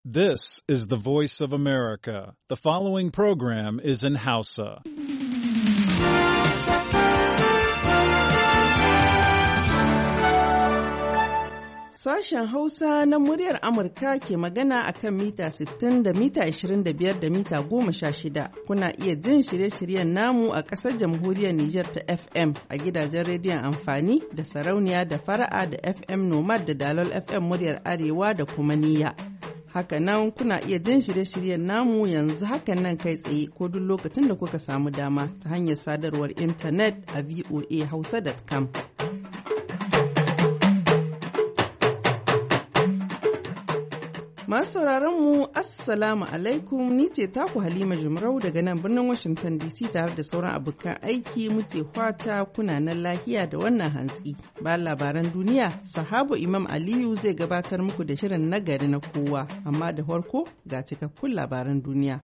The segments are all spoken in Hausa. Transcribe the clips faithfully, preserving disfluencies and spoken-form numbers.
This is the voice of America. The following program is in Hausa. Sashen Hausa na muryar Amurka ke magana a kan mita sittin da mita ashirin da biyar da mita goma sha shida. Kuna iya jin shirye-shiryen namu a ƙasar jamhuriyar Nijar ta F M a gidajen rediyon amfani da sarauniya da fara'a da F M Nomad da Dalol F M muryar Arewa da kuma Niyya. Hakanan kuna iya jin shirye-shiryen namu yanzu hakan nan kai tsaye ko duk lokacin da kuka samu dama ta hanyar sadarwar intanet a voa hausa dot com. Masu mu Assalamu alaikum, ni ce taku Halima Jumrau daga nan birnin Washington D C tare da sauran abokan aiki muke fata kuna nan lahiya da wannan hantsi. Ba labaran duniya, Sahabu Imam Aliyu zai gabatar muku da shirin nagari na kowa, amma da farko ga cikakkun labaran duniya.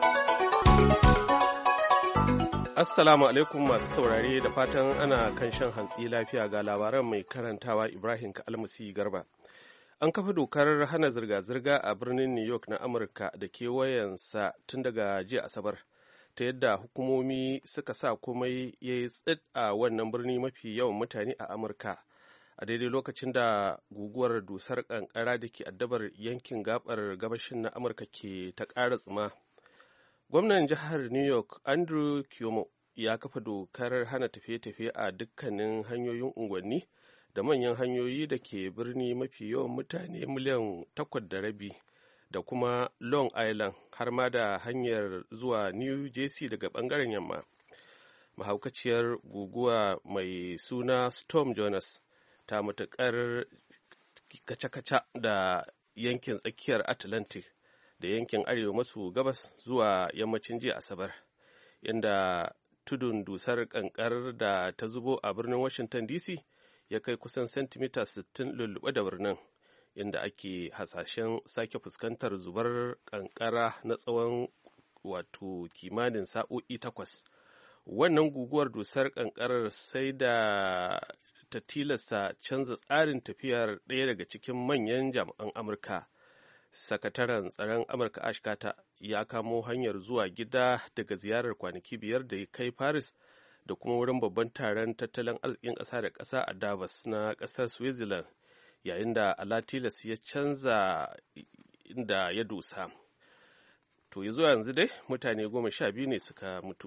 Assalamu alaikum masu saurare da fatan ana kan shan hantsi lafiya ga labaran mai karantawa Ibrahim Kalmasi Garba. An kafa dokar hana zirga-zirga a birnin New York na Amurka da kewayensa tun daga jiya Asabar, ta yadda hukumomi suka sa komai ya yi tsit a wannan birni mafi yawan mutane a Amurka, a daidai lokacin da guguwar dusar kankara da ke addabar yankin gabar gabashin na Amurka ke ta ƙara tsuma. Gwamnan jihar New York, Andrew Cuomo, ya kafa dokar hana tafiye-tafiye a dukkanin hanyoyin unguwanni da manyan hanyoyi da ke birni mafi yawan mutane miliyan takwas da rabi da kuma Long Island har ma da hanyar zuwa New Jersey daga bangaren yamma. Mahaukaciyar guguwa mai suna Storm Jonas ta matuƙar kaca-kaca da yankin tsakiyar Atlantic da yankin arewa maso gabas zuwa yammacin jiya Asabar, inda tudun dusar kankar da ta zubo a birnin Washington D C ya kai kusan sentimita sittin lulluɓe da birnin, inda ake hasashen sake fuskantar zubar kankara na tsawon wato kimanin sa'o'i takwas. Wannan guguwar dusar kankarar sai da ta tilasta canza tsarin tafiyar ɗaya daga cikin manyan jami'an Amurka. Sakataren tsaron Amurka Ash Carter ya kamo hanyar zuwa gida daga ziyarar kwanaki biyar da ya kai Paris da kuma wurin babban taron tattalin arzikin ƙasa da ƙasa a Davos na ƙasar Switzerland, yayin da Alatilas ya canza inda ya dosa. To ya zuwa yanzu dai mutane goma sha biyu ne suka mutu.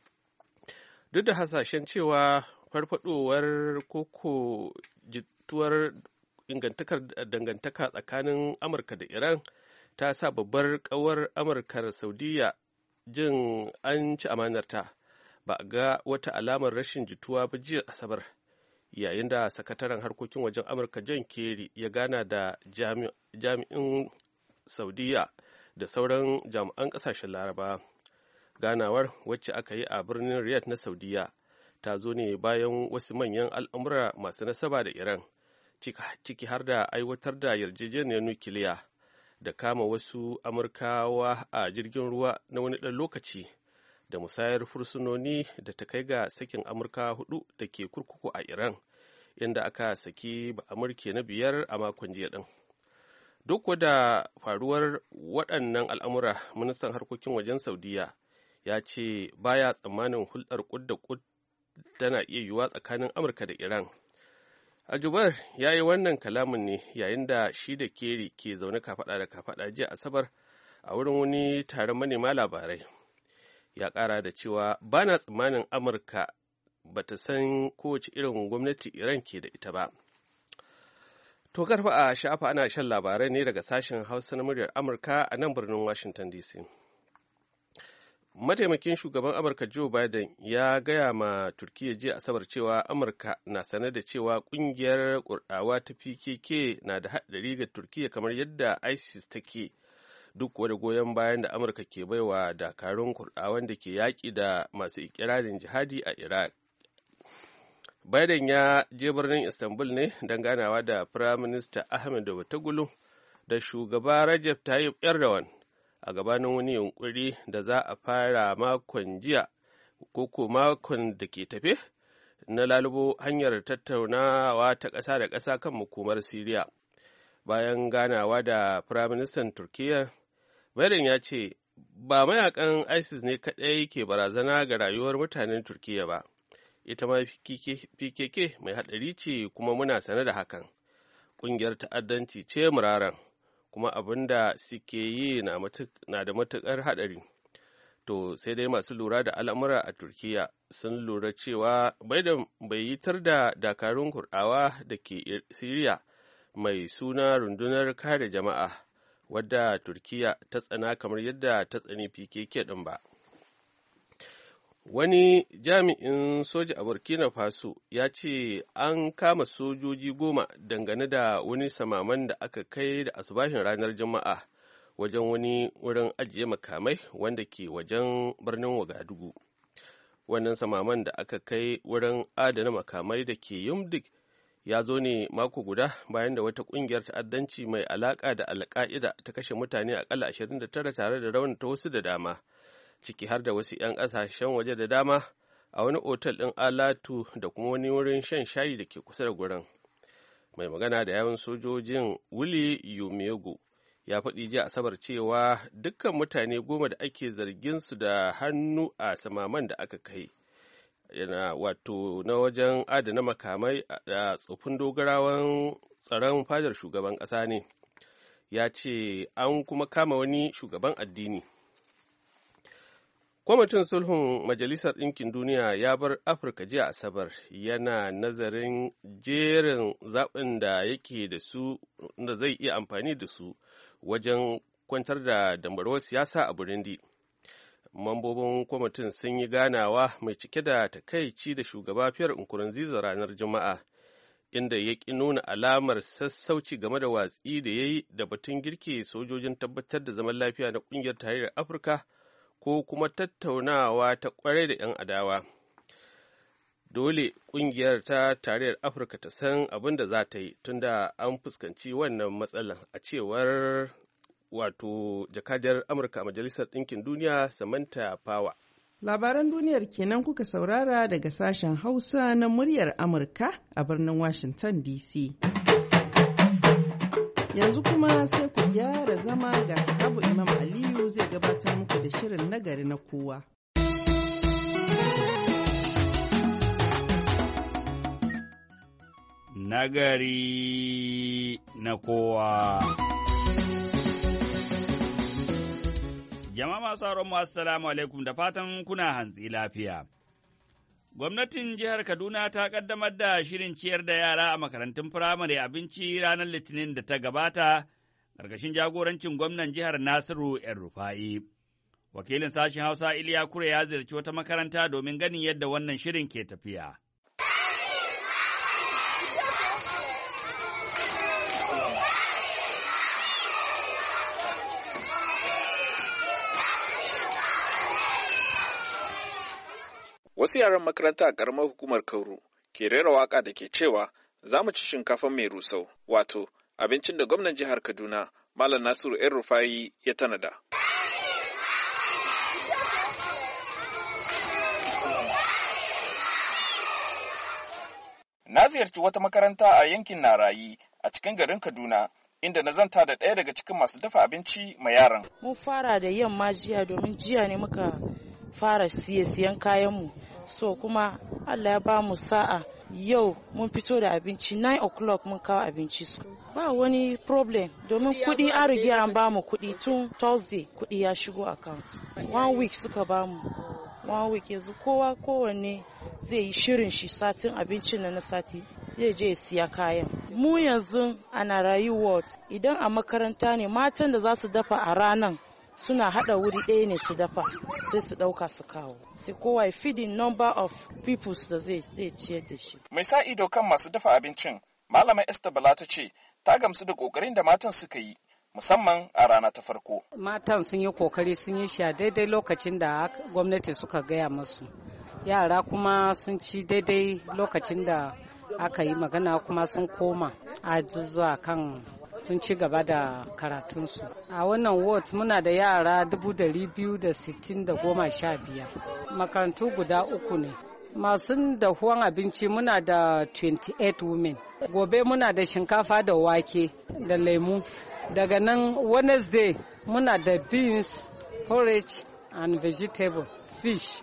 Duk da hasashen cewa farfadowar koko jituwar ingantakar dangantaka tsakanin Amurka da Iran ta sa babbar ƙawar Amurkar Saudiya jin an ci amanarta, ba a ga wata alamar rashin jituwa ba jiya Asabar, yayin da sakataren harkokin wajen Amurka John Kerry ya gana da jami'in Saudiya da sauran jami'an ƙasashen Laraba. Ganawar, wacce aka yi a birnin Riyadh na Saudiya, ta zo ne bayan wasu manyan al'amura masu nasaba da Iran, ciki har da aiwatar da yarjejeniyar nukiliya da kama wasu Amurkawa a jirgin ruwa na wani ɗan lokaci, da musayar fursunoni da ta kai ga sakin Amurka hudu da ke kurkuku a Iran, inda aka saki ba Amurke na biyar a makon jiya din. Duk da faruwar waɗannan al'amura, ministan harkokin wajen Saudiya ya ce baya tsammanin hulɗar kud da kud tana iya yiwuwa tsakanin Amurka da Iran. Ajubar ya yi wannan kalamin ne yayin da shi da Kerry ke zaune kafaɗa da kafaɗa jiya Asabar a wurin wani taron manema labarai. Ya ƙara da cewa ba na tsammanin Amurka ba ta san kowace irin gwamnati Iran ke da ita ba. To karfa a shafa ana shan labarai ne daga sashen Hausa na muryar Amurka a nan birnin Washington D C. Mataimakin shugaban Amurka Joe Biden ya gaya ma Turkiyya jiya Asabar cewa Amurka na sane da cewa ƙungiyar Kurdawa ta P K K na da haɗari ga Turkiyya kamar yadda ISIS take, duk da goyon bayan da Amurka ke baiwa dakarun Kurdawan da ke yaƙi da masu ikirarin jihadi a Iraq. Biden ya je birnin Istanbul ne don ganawa da Firaminista Ahmed Davutoglu da shugaba Recep Tayyip Erdogan a gabanin wani yunkuri da za a fara makon jiya ko ko makon da ke tafe na lalubo hanyar tattaunawa ta ƙasa da ƙasa kan makomar Siriya. bayan ganawa da firaministan turkiyya. Biden ya ce ba mayakan isis ne kaɗai ke barazana ga rayuwar mutanen turkiyya ba, ita ma P K K mai haɗari ce kuma muna sane da hakan. Ƙungiyar ta'addanci ce muraran, kuma abin da suke yi na da matuƙar haɗari. To sai dai masu lura da al'amura a Turkiyya sun lura cewa Biden bai yitar da dakarun Kurɗawa da ke Siriya mai suna rundunar kare jama'a, wadda Turkiyya ta tsana kamar yadda ta tsani P K K ɗin ba. Wani jami'in soja a Burkina Faso ya ce an kama sojoji goma dangane da wani samaman da aka kai da asubahin ranar Juma'a wajen wani wurin ajiye makamai wanda ke wajen birnin Wagadugu. Wannan samaman da aka kai wurin adana makamai da ke Yumdik ya zo ne mako guda bayan da wata ƙungiyar ta'addanci mai alaƙa da Al-Qaida ta kashe mutane akalla ashirin da tara tare da raunata wasu da dama, ciki har da wasu 'yan ƙasashen waje da dama a wani otal ɗin Alatu da kuma wani wurin shan shayi da ke kusa da gurin. Mai magana da yawan sojojin Willy Yumego ya faɗi jiya Asabar cewa dukkan mutane goma da ake zargin su da hannu a samaman da aka kai yana wato na wajen adana makamai da tsofin dogarawan tsaron fadar shugaban ƙasa ne. Ya ce an kuma kama wani shugaban addini. Kwamitin sulhun Majalisar Ɗinkin Duniya ya bar Afirka jiya Asabar yana nazarin jerin zaɓin da yake da su da zai iya amfani da su wajen kwantar da dambarwar siyasa a Burundi. Mambobin kwamitin sun yi ganawa mai cike da takaici da shugaba Pierre Nkurunziza ranar Juma'a, inda ya ƙi nuna alamar sassauci game da watsi da ya yi da batun girke sojojin tabbatar da zaman lafiya na ƙungiyar tarayyar Afirka ko kuma tattaunawa ta ƙwarai da 'yan adawa. Dole ƙungiyar ta tarayyar Afirka ta san abin da za ta yi tunda an fuskanci wannan matsalar, a cewar wato jakadiyar Amurka a Majalisar Ɗinkin Duniya Samantha Power. Labaran duniyar kenan kuka saurara daga sashen Hausa na muryar Amurka a birnin Washington D C. Yanzu kuma sai ku gyara zama ga sahabu Imam Aliyu zai gabatar muku da shirin nagari na kowa. Nagari na kowa. Jama'a masu sauran mu assalamu alaikum da fatan kuna hantsi lafiya. Gwamnatin jihar Kaduna ta kaddamar da shirin ciyar da yara a makarantun firamare abinci ranar Litinin da ta gabata, ƙarƙashin jagorancin gwamnan jihar Nasiru ‘yan Rufa'i. Wakilin sashen Hausa Iliya Kure ya ziyarci wata makaranta domin ganin yadda wannan shirin ke tafiya. Wasu yaran makaranta a ƙaramar hukumar Kauru ke rera waƙa da ke cewa za mu ci shinkafa mai rusau, wato abincin da gwamnan jihar Kaduna, Malam Nasiru ‘yan Rufa'i ya tanada. Na ziyarci wata makaranta a yankin Narayi a cikin garin Kaduna, inda na zanta da ɗaya daga cikin masu dafa abinci ma yaran. Mun fara da yamma jiya domin jiya ne muka fara siye siyan kayanmu. So kuma Allah ya ba mu sa'a yau mun fito da abinci nine o'clock mun kawo abinci su. Ba wani problem domin kuɗi an riga an ba mu kuɗi tun Thursday kuɗi ya shigo account. One week suka ba mu. One week yanzu kowa kowanne zai yi shirin shi satin abincin na na sati zai je siya kayan. Mu yanzu ana rayuwa idan a makaranta ne matan da za su dafa a ranan suna hada wuri ɗaya ne su dafa sai su ɗauka su kawo sai kowa ya feeding number of peoples da zai ciyar da shi. Mai sa ido kan masu dafa abincin Malama Esther Bala ta ce ta gamsu da kokarin da matan suka yi musamman a rana ta farko. Matan sun yi kokari sun yi shi a daidai lokacin da gwamnati suka gaya masu. Yara kuma sun ci daidai lokacin da aka yi magana kuma sun koma a zuwa kan sun ci gaba da karatunsu. A wannan ward muna da yara dubu dari biyu da sittin da goma sha biyar. Makarantu guda uku ne. masu dahuwan abinci muna da twenty-eight women. Gobe muna da shinkafa da wake da lemu. Daga nan Wednesday muna da beans, porridge and vegetable, fish.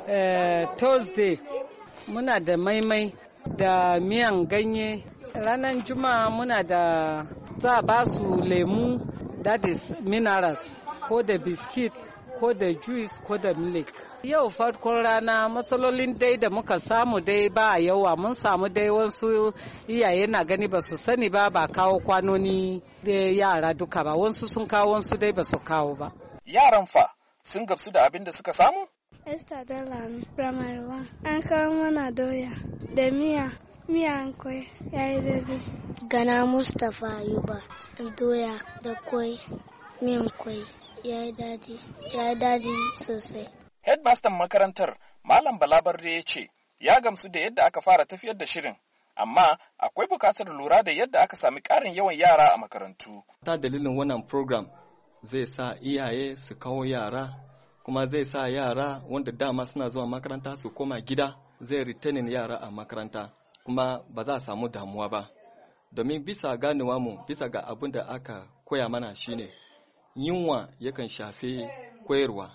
Uh, Thursday muna da maimai da miyan ganye. Ranar Juma'a muna da za a ba su lemu, that is minerals, ko da biskit, ko da juice, ko da milk. Yau farkon rana matsalolin dai da muka samu dai ba yawa, mun samu dai wasu iyaye na gani ba su sani ba ba kawo kwanoni da yara duka ba, wasu sun kawo wasu dai ba su kawo ba. Yaran fa sun gamsu da abin da suka samu? Esther Delano, primary one. An kawo mana doya da miya, miyan kwai ya yi daidai. Gana Mustapha Ayuba, doya da kwai, miyan kwai ya yi daɗi, ya yi daɗi sosai. Headmaster makarantar Malam Balabarde ya ce ya gamsu da yadda aka fara tafiyar da shirin, amma akwai bukatar lura da yadda aka sami ƙarin yawan yara a makarantu. Ta dalilin wannan program zai sa iyaye su kawo yara, kuma zai sa yara wanda dama suna zuwa makaranta su koma gida, zai retaining yara a makaranta, kuma ba za a samu damuwa ba. Domin bisa ganewa mu, bisa ga abin da aka koya mana shine yunwa yakan shafe koyarwa.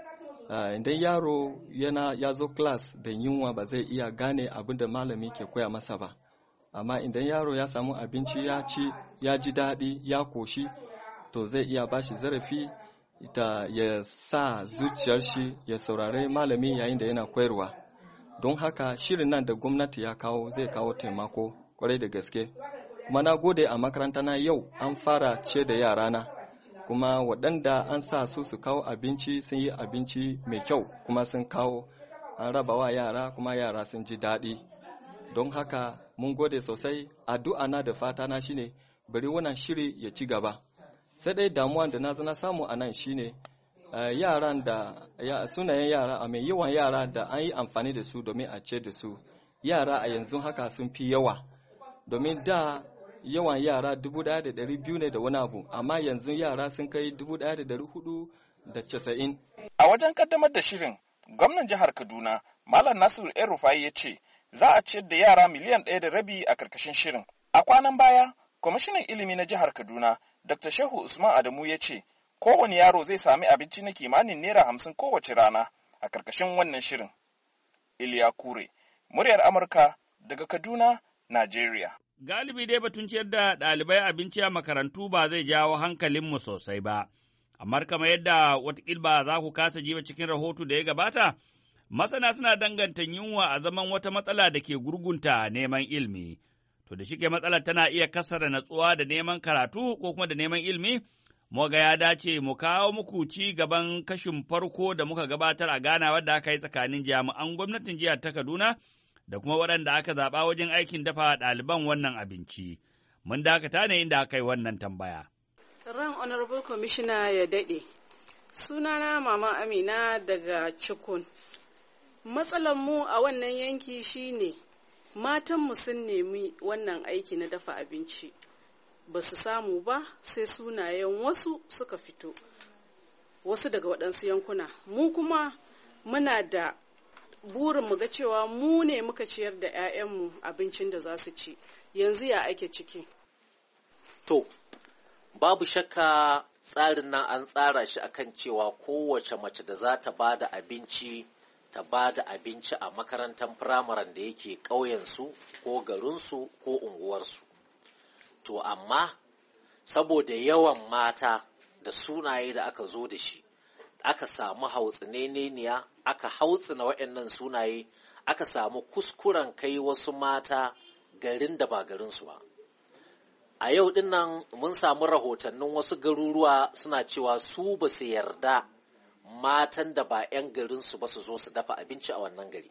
Uh, idan yaro yana ya zo class da yunwa ba zai iya gane abin da malami ke koya masa ba, amma idan yaro ya samu abinci ya ci, ya ji daɗi, ya koshi, to zai iya bashi zarafi da ya sa zuciyar shi ya saurari malami yayin da yana koyarwa. Don haka shirin nan da gwamnati ya kawo zai kawo taimako kwarai da gaske. Kuma na gode a makaranta na yau an fara ce da yarana, kuma waɗanda an sa su su kawo abinci sun yi abinci mai kyau, kuma sun kawo an raba wa yara, kuma yara sun ji daɗi. Don haka mun gode sosai. Addu'a na da fata na shine bari wannan shiri ya ci gaba. Sai dai damuwan da na zana samu a nan shine uh, yaran da ya, sunayen yara a mai yawan yara da an yi amfani da su domin a ce da su yara a yanzu haka sun fi yawa, domin da yawan yara dubu ɗaya da ɗari biyu ne da wani abu, amma yanzu yara sun kai dubu ɗaya da ɗari hudu da casa'in. A wajen kaddamar da shirin, gwamnan jihar Kaduna, Malam Nasiru El Rufai ya ce za a ciyar da yara miliyan ɗaya da rabi a karkashin shirin. A kwanan baya, kwamishinan ilimi na jihar Kaduna, Doctor Shehu Usman Adamu ya ce kowane yaro zai sami abinci na kimanin naira hamsin kowace rana a karkashin wannan shirin. Iliya Kure, muryar Amurka daga Kaduna, Najeriya. Galibi dai batun ciyar da ɗalibai abinci a makarantu ba zai jawo hankalinmu sosai ba, amma kamar yadda watakil ba za ku kasa jiba cikin rahoto da ya gabata, masana suna danganta yunwa a zaman wata matsala da ke gurgunta neman ilimi. To da shike matsalar tana iya kasara natsuwa da neman karatu ko kuma da neman ilimi, muga ya dace mu kawo muku ci gaban kashin farko da muka gabatar a ganawar da aka yi tsakanin jami'an gwamnatin jihar ta Kaduna da kuma waɗanda aka zaɓa wajen aikin dafa ɗaliban wannan abinci. Mun dakata ne inda aka yi wannan tambaya. Ran Honorable Commissioner ya daɗe. Sunana Mama Amina daga Cikun. Matsalar mu a wannan yanki shine matanmu sun nemi wannan aiki na dafa abinci. Ba su samu ba sai sunayen wasu suka fito. Wasu daga waɗansu yankuna. Mu kuma muna da burin mu ga cewa mu ne muka ciyar da 'ya'yanmu abincin da za su ci. Yanzu ya ake ciki. To, babu shakka tsarin nan an tsara shi akan cewa kowace mace da za ta ba da abinci, ta ba da abinci a makarantar firamaren da yake ƙauyensu ko garinsu ko unguwarsu. To, amma saboda yawan mata da sunaye da aka zo da shi, aka samu hautsineniya, aka hautsina waɗannan sunaye, aka samu kuskuren kai wasu mata garin da ba garinsu ba. A yau din nan mun samu rahotannin wasu garuruwa suna cewa su ba su yarda matan da ba 'yan garinsu ba su zo su dafa abinci a wannan gari.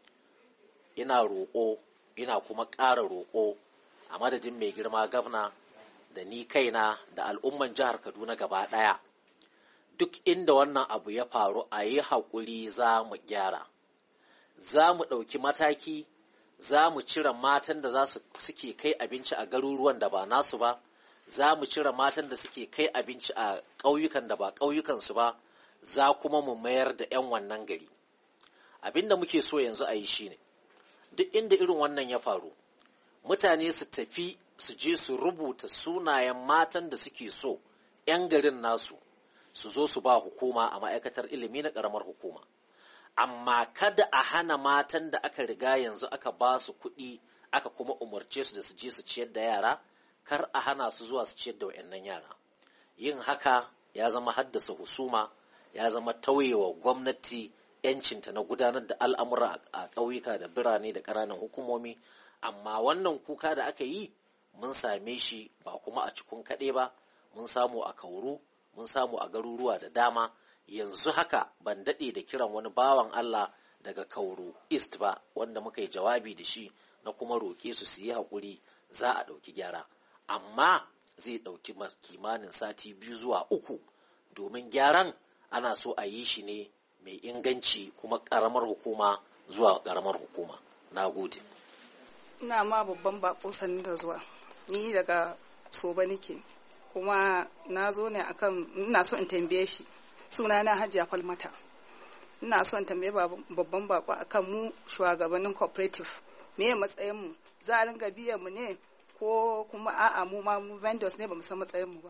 Ina roƙo, ina kuma ƙara roƙo a madadin mai girma gavna da ni kaina da al'umman jihar Kaduna gaba ɗaya. Duk inda wannan abu ya faru a yi haƙuri za mu gyara. Za mu ɗauki mataki, za mu cire matan da za su suke kai abinci a garuruwan da ba nasu ba, za mu cire matan da suke kai abinci a ƙauyukan da ba ƙauyukansu ba, za kuma mu mayar da 'yan wannan gari. abin da muke so yanzu a yi shi ne, duk inda irin wannan ya faru, mutane su tafi su je su rubuta sunayen matan da suke so 'yan garin nasu su zo su ba hukuma a ma'aikatar ilimi na ƙaramar hukuma. Amma kada a hana matan da aka riga yanzu aka ba su kuɗi aka kuma umarce su da su je su ciyar da yara, kar a hana su zuwa su ciyar da wa'annan yara. Yin haka ya zama haddasa husuma, ya zama tauyewa gwamnati 'yancinta na gudanar da al'amura a ƙauyuka da birane da ƙananan hukumomi. Amma wannan kuka da aka yi mun same shi ba kuma a cikin kaɗe ba, mun samu a Kauru, mun samu a garuruwa da dama. Yanzu haka ban daɗe da kiran wani bawan Allah daga Kauru East ba, wanda muka yi jawabi da shi na kuma roƙe su su yi haƙuri, za a ɗauki gyara. Amma zai ɗauki kimanin sati biyu zuwa uku, domin gyaran ana so a yi shi ne mai inganci kuma ƙaramar hukuma zuwa ƙaramar hukuma. Na gode. Ina ma babban bako sanni da zuwa. Ni daga Soba nake, kuma na zo ne akan ina so in tambaye shi. Suna na Hajiya Falmata. Ina so in tambaye babban bako akan mu shugabannin cooperative. Me matsayin mu? Za a ringa biyan mu ne ko kuma a'a mu ma mu vendors ne bamu san matsayin mu ba?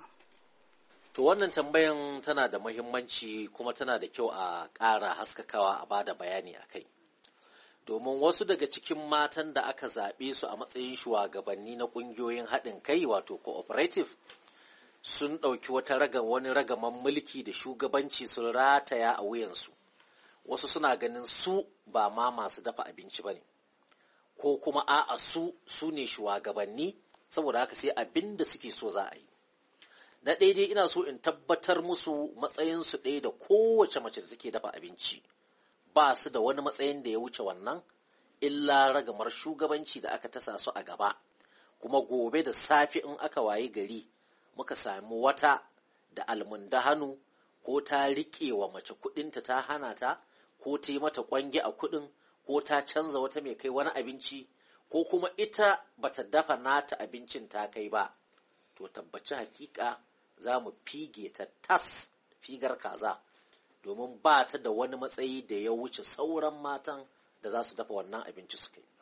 To wannan tambayan tana da muhimmanci kuma tana da kyau a ƙara haskakawa a bada bayani a kai. Domin wasu daga cikin matan da aka zaɓe su a matsayin shugabanni na ƙungiyoyin haɗin kai wato cooperative sun ɗauki wata ragan wani ragaman mulki da shugabanci sun rataya a wuyansu. Wasu suna ganin su ba ma masu dafa abinci ba ne, ko kuma a'a su su ne shugabanni, saboda haka sai abin da suke so za a yi. Na daidai ina so in tabbatar musu matsayinsu ɗaya da kowace mace da suke dafa abinci. Ba su da wani matsayin da ya wuce wannan, illa ragamar shugabanci da aka tasa su a gaba. Kuma gobe da safe in aka waye gari muka sami wata da almundahanu, ko ta riƙe wa mace kuɗinta ta hana ta, ko ta yi mata ƙwange a kuɗin, ko ta canza wata mai kai wani abinci, ko kuma ita bata dafa nata abincin ta kai ba, to tabbaci hakika za mu fige ta tas figar kaza, domin ba ta da wani matsayi da ya wuce sauran matan da za su dafa wannan abinci su kai.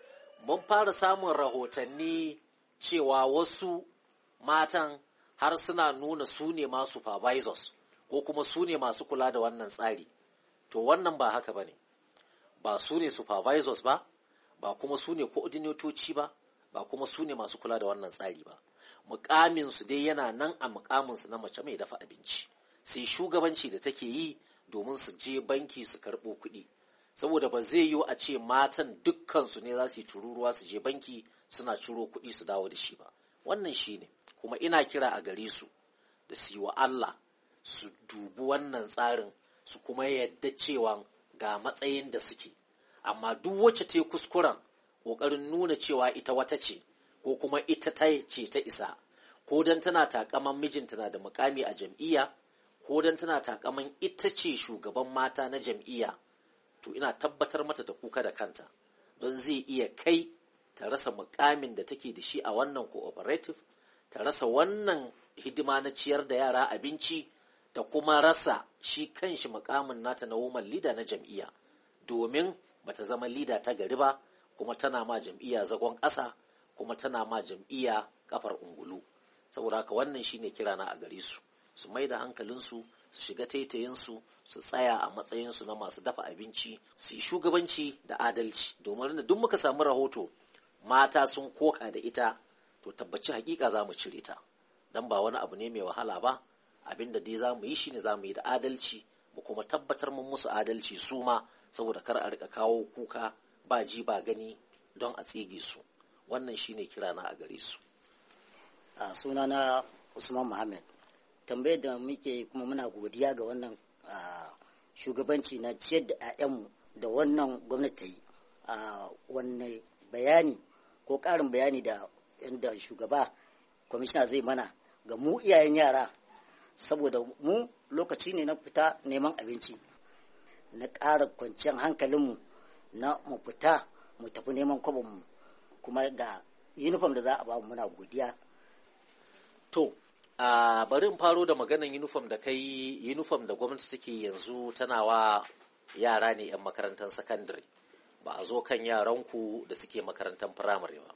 Mun fara samun rahotanni cewa wasu matan har suna nuna su ne masu supervisors ko kuma su ne masu kula da wannan tsari. To wannan ba haka ba ne, ba su ne supervisors ba, ba kuma su ne coordinatoci ba, ba kuma su ne masu kula da wannan tsari ba. Mukaminsu dai yana nan a mukaminsu na mace mai dafa abinci, sai shugabanci da take yi domin su je banki su karɓo kuɗi, saboda ba zai yiwu a ce matan dukkansu ne za su yi tururuwa su je banki suna ciro kuɗi su dawo da shi ba. Wannan shi ne, kuma ina kira a gare su da su yi wa Allah su dubi wannan tsarin, su kuma yadda cewa ga matsayin da suke. Amma duk wacce ta yi kuskuren ƙoƙarin nuna cewa ita wata ce, ko kuma ita ta ce ta isa, ko don tana takaman mijinta na da mukami a jam'iyya, ko don tana takaman ita ce shugaban mata na jam'iyya, to ina tabbatar mata ta kuka da kanta, don zai iya kai ta rasa mukamin da take da shi a wannan cooperative, ta rasa wannan hidima na ciyar da yara abinci, ta kuma rasa shi kanshi mukamin nata na woman leader na jam'iyya, domin bata zama leader ta gari ba, kuma tana ma jam'iyya zagon ƙasa, kuma tana ma jam'iyya kafar ungulu. Saboda haka wannan shine kirana a gare su, su mai da hankalinsu, su shiga taitayinsu, su tsaya a matsayinsu na masu dafa abinci, su yi shugabanci da adalci, domin da duk muka samu rahoto mata sun koka da ita, to tabbaci hakika za mu cire ta, dan ba wani abu ne mai wahala ba. Abinda dai za mu yi shine za mu yi da adalci, mu kuma tabbatar mun musu adalci su ma, saboda kar a rika kawo kuka ba ji ba gani don a tsige su. Wannan shine kirana a gare su. A sunana Usman Muhammad. Tambayar da muke kuma muna godiya ga wannan shugabanci na ciyar da 'ya'yanmu da wannan gwamnati ta yi. Wannan bayani ko ƙarin bayani da inda shugaba kwamishina zai mana ga mu iyayen yara, saboda mu lokaci ne na fita neman abinci, na ƙara kwanciyar hankalinmu na mu fita mu tafi neman kwabonmu, kuma ga uniform da za a ba mu muna godiya. To, a bari in faro da maganan uniform da kai, uniform da gwamnati take yanzu tana wa yara ne 'yan makarantar sakandare, ba a zo kan yaranku da suke makarantar firamare ba.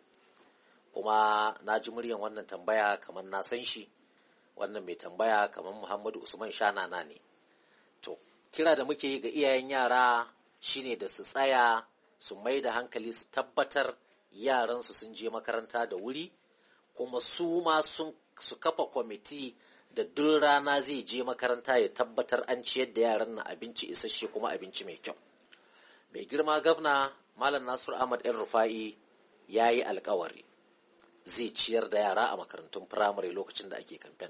Kuma na ji muryan wannan tambaya kamar na san shi, wannan mai tambaya kamar Muhammadu Usman Shanana ne. To, kira da muke yi ga iyayen yara shine da su tsaya su mai da hankali su tabbatar yaransu sun je makaranta da wuri, kuma su ma sun su kafa kwamiti da duk rana zai je makaranta ya tabbatar an ciyar da yaran na abinci isasshe kuma abinci mai kyau. Mai girma gwamna Malam Nasiru Ahmad El-Rufai ya yi alkawari zai ciyar da yara a makarantun firamare lokacin da ake kamfen.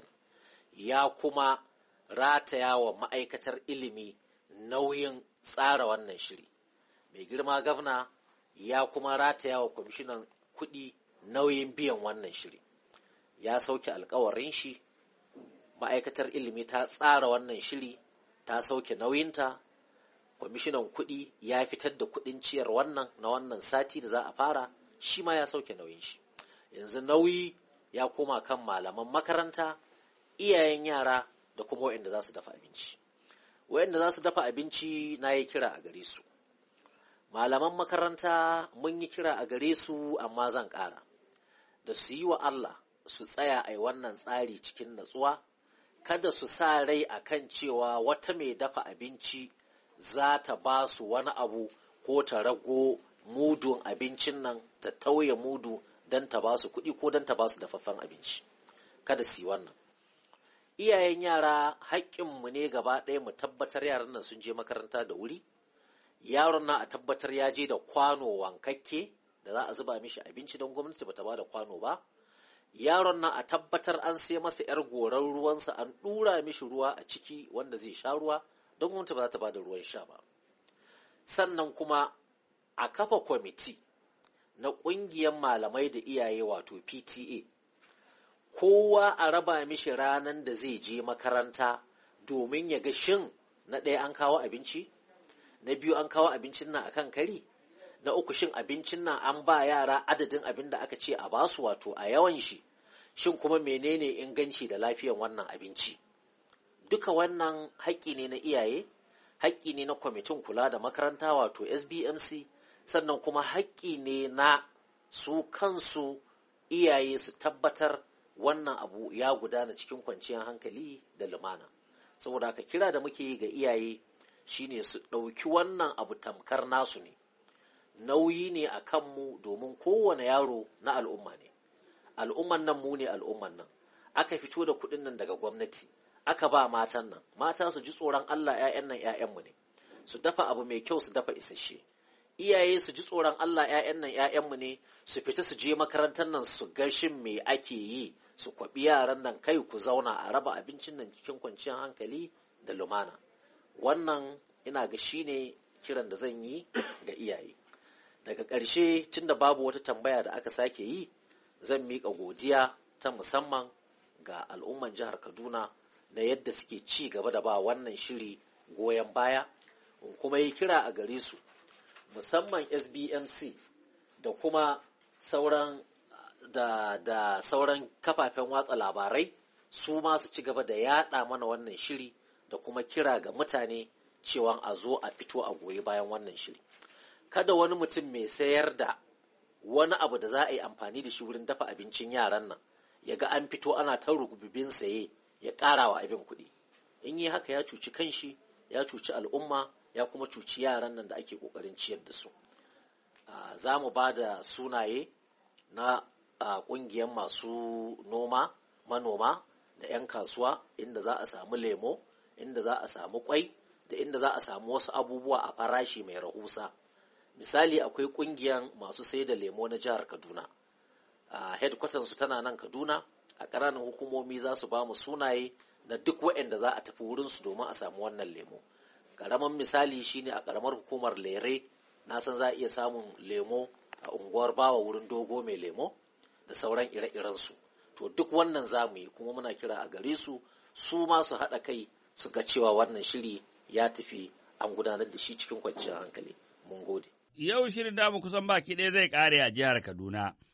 Ya kuma rataya wa ma'aikatar ilimi nauyin tsara wannan shiri. Mai girma gwamna ya kuma rataya wa kwamishinan kuɗi nauyin biyan wannan shiri. Ya sauke alkawarin shi, ma'aikatar ilimi ta tsara wannan shiri, ta sauke nauyinta, kwamishinan kuɗi ya fitar da kuɗin ciyar wannan na wannan sati da za a fara, shi ma ya sauke nauyin shi. Yanzu nauyi ya koma kan malaman makaranta, iyayen yara da kuma waɗanda za su dafa abinci. Waɗanda za su dafa abinci na yi kira a gare su. Malaman makaranta mun yi kira a gare su, amma zan ƙara da su yi wa Allah su tsaya a wannan tsari cikin natsuwa, kada su sa rai a kan cewa wata mai dafa abinci za ta ba su wani abu ko ta rago mudun abincin nan, ta tauye mudu don ta ba su kuɗi ko don ta ba su dafaffen abinci. Kada su yi wannan. Iyayen yara haƙƙinmu ne gaba ɗaya mu tabbatar yaran nan sun je makaranta da wuri, yaron na a tabbatar ya je da kwano wankakke da za a zuba mishi abinci don gwamnati bata ba da kwano ba. Yaron na a tabbatar an sai masa 'yar goran ruwansa, an ɗura mishi ruwa a ciki wanda zai sha ruwa don gwamnati ba za ta ba da ruwan sha ba. Sannan kuma a kafa kwamiti na ƙungiyar malamai da iyaye wato P T A, kowa a raba mishi ranar da zai je makaranta domin ya ga shin na ɗaya an kawo abinci, na biyu an kawo abincin nan akan kari, na uku shin abincin nan an ba yara adadin abin da aka ce a basu wato a yawan shi, shin kuma menene inganci da lafiyan wannan abinci. Duka wannan haƙƙi ne na iyaye, haƙƙi ne na kwamitin kula da makaranta wato S B M C, sannan kuma haƙƙi ne na su kansu iyaye su tabbatar wannan abu ya gudana cikin kwanciyar hankali da lumana. Saboda haka kira da muke yi ga iyaye shine su ɗauki wannan abu tamkar nasu ne, nauyi ne a kanmu domin kowane yaro na al'umma ne. Al'umman nan mu ne al'umman nan, aka fito da kuɗin nan daga gwamnati, aka ba matan nan, mata su ji tsoron Allah, 'ya'yan nan 'ya'yanmu ne, su dafa abu mai kyau, su dafa isasshe. Iyaye su ji tsoron Allah, 'ya'yan nan 'ya'yanmu ne, su fita su je makarantar nan su ga shin me ake yi, su kwaɓi yaran nan, kai ku zauna a raba abincin nan cikin kwanciyar hankali da lumana. Wannan ina ga shi ne kiran da zan yi ga iyaye. Daga ƙarshe, tunda babu wata tambaya da aka sake yi, zan miƙa godiya ta musamman ga al'umman jihar Kaduna da yadda suke ci gaba da ba wannan shiri goyon baya, kuma yi kira a gare su, musamman S B M C da kuma sauran da, da sauran kafafen watsa labarai, su ma su ci gaba da yaɗa mana wannan shiri da kuma kira ga mutane cewa a zo a fito a goyi bayan wannan shiri. Kada wani mutum mai sayar da wani abu da za a yi amfani da shi wurin dafa abincin yaran nan ya ga an fito ana ta rububin saye ya ƙara wa abin kuɗi. In yi haka ya cuci kanshi, ya cuci al'umma, ya kuma cuci yaran nan da ake ƙoƙarin ciyar da su. Za mu ba da sunaye na ƙungiyar masu noma, manoma da 'yan kasuwa, inda za a samu lemo, inda za a samu kwai, da inda za a samu wasu abubuwa a farashi mai rahusa. Misali, akwai ƙungiyar masu sai da lemo na jihar Kaduna. A headquarters su tana nan Kaduna, a ƙananan hukumomi za su ba mu sunaye na duk waɗanda za a tafi wurinsu domin a samu wannan lemo. Ƙaramin misali shine a ƙaramar hukumar Lere, na san za a iya samun lemo a unguwar Bawa wurin Dogo mai lemo da sauran ire-irensu. To duk wannan za mu yi, kuma muna kira a gare su su ma su haɗa kai su ga cewa wannan shiri ya tafi an gudanar da shi cikin kwanciyar hankali. Mun gode. Yau shirin damu kusan baki ɗaya zai ƙare a jihar Kaduna.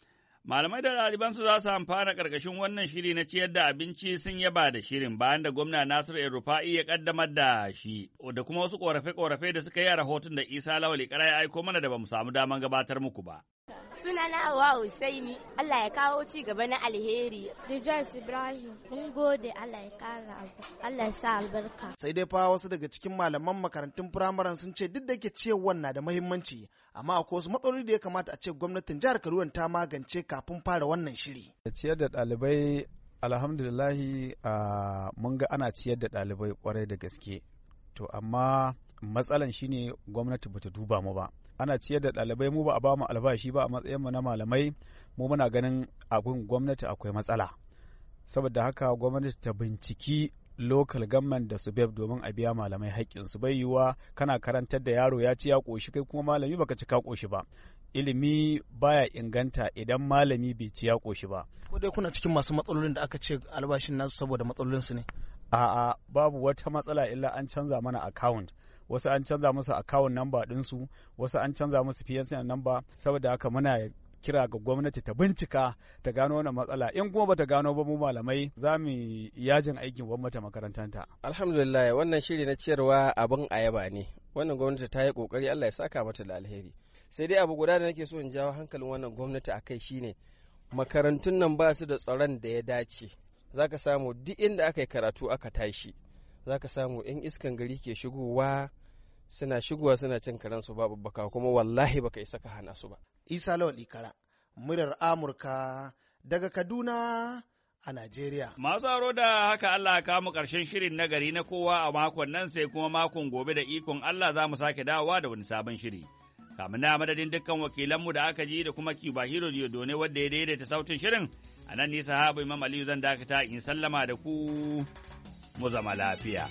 Malamai da ɗalibansu za su amfana ƙarƙashin wannan shiri na ciyar da abinci sun yaba da shirin bayan da gwamna Nasiru El-Rufa'i ya ƙaddamar da shi, da kuma wasu ƙorafe-ƙorafe da suka yi a rahoton da Isa Lawal Ikara ya aiko mana da ba mu samu daman gabatar muku ba. Sunana Hawa Husaini, Allah ya kawo ci gaba na alheri. Rejoice Ibrahim, mun gode Allah ya kara Allah ya sa albarka. Sai dai fa wasu daga cikin malaman makarantun firamaren sun ce duk da yake ciyarwar na da muhimmanci, amma akwai wasu matsaloli da ya kamata a ce gwamnatin jihar Kaduna ta magance kafin fara wannan shiri. Ciyar da ɗalibai alhamdulillahi mun ga ana ciyar da ɗalibai kwarai da gaske. To amma matsalan shine gwamnati bata duba mu ba. Ana ciyar da ɗalibai mu ba a ba mu albashi ba a matsayinmu na malamai, mu muna ganin abin gwamnati akwai matsala. Saboda haka gwamnati ta binciki local government da su beb domin a biya malamai haƙƙinsu. Bai yiwuwa kana karantar da yaro ya ci ya ƙoshi kai kuma malami baka ci ka ƙoshi ba. Ilimi baya inganta idan malami bai ci ya ƙoshi ba. Ko dai kuna cikin masu matsalolin da aka ce albashin nasu saboda matsalolinsu ne? A'a, babu wata matsala illa an canza mana account. Wasu an canza musu account number ɗinsu, wasu an canza musu P S N number, saboda haka muna kira ga gwamnati ta bincika ta gano wannan matsala. In kuma bata gano ba mu malamai za mu yajin aikin gwamnati makarantanta. Alhamdulillah, wannan shiri na ciyarwa abin ayaba ne. Wannan gwamnati ta yi kokari, Allah ya saka mata da alheri. Sai dai abu guda da nake so in jawo hankalin wannan gwamnati akai shine makarantun nan ba su da tsaron da ya dace. Zaka samu duk inda aka yi karatu aka tashi, zaka samu in iskan gari ke shigowa suna shigowa suna cin karansu babu baka, kuma wallahi baka isa ka hana su ba. Isa Lawal Ikara, muryar Amurka daga Kaduna a Najeriya. Masu aro da haka Allah ya kamu ƙarshen shirin na gari na kowa a makon nan, sai kuma makon gobe da ikon Allah za mu sake dawowa da wani sabon shiri. Kamun na madadin dukkan wakilanmu da aka ji da kuma Kiba Hiro Diyodone wadda ya daidaita sautin shirin, a nan ni sahabu Imam Aliyu zan dakata in sallama da ku mu zama lafiya.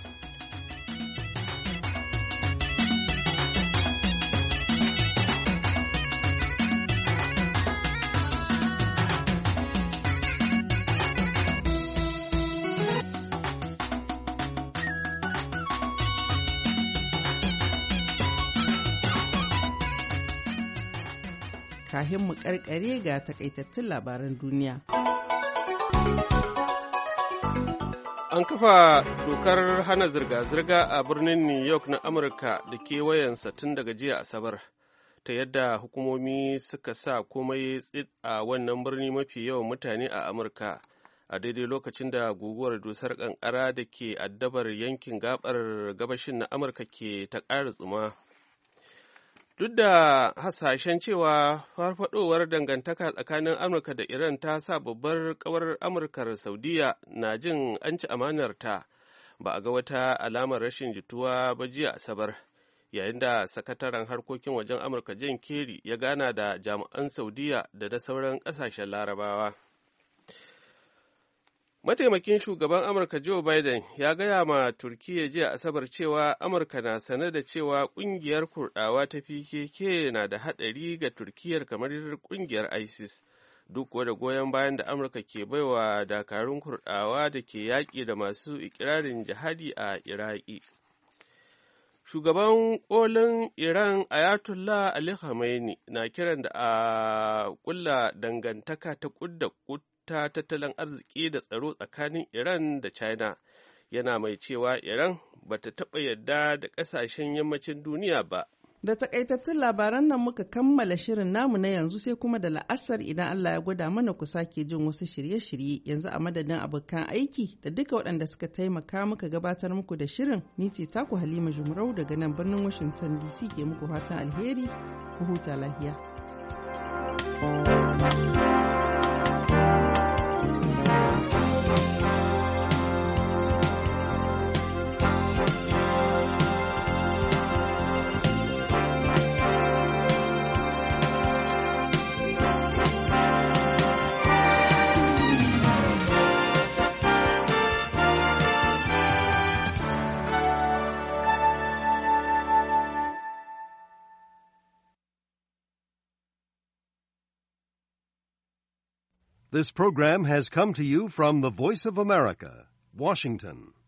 Kahin mu karkare ga takaitattun labaran duniya. An kafa dokar hana zirga-zirga a birnin New York na Amurka da kewayensa tun daga jiya Asabar, ta yadda hukumomi suka sa komai tsit a wannan birni mafi yawan mutane a Amurka, a daidai lokacin da guguwar dusar kankara da ke addabar yankin gabar gabashin na Amurka ke ta ƙara tsuma. Duk da hasashen cewa farfadowar dangantaka tsakanin Amurka da Iran ta sa babbar kawar Amurkar Saudiya na jin an ci amanarta, ba a ga wata alamar rashin jituwa ba jiya Asabar, yayin da sakataren harkokin wajen Amurka John Kerry ya gana da jami'an Saudiya da na sauran ƙasashen Larabawa. Mataimakin shugaban Amurka Joe Biden ya gaya ma Turkiyya jiya Asabar cewa Amurka na sane da cewa kungiyar Kurdawa ta P K K na da haɗari ga Turkiyyar kamar kungiyar ISIS, duk da goyon bayan da Amurka ke baiwa dakarun Kurdawa da ke yaƙi da masu ikirarin jihadi a Iraki. Shugaban kolin Iran Ayatollah Ali Khamenei na kiran da a kulla dangantaka ta kudda ta tattalin arziki da tsaro tsakanin Iran da China, yana mai cewa Iran ba ta taɓa yarda da ƙasashen yammacin duniya ba. Da takaitattun labaran nan muka kammala shirin namu na yanzu, sai kuma da la'asar idan Allah ya gwada mana ku sake jin wasu shirye-shirye. Yanzu a madadin abokan aiki da duka waɗanda suka taimaka muka gabatar muku da shirin, ni ce taku Halima Jumrau daga nan birnin Washington D C ke muku fatan alheri, ku huta lafiya. This program has come to you from the Voice of America, Washington.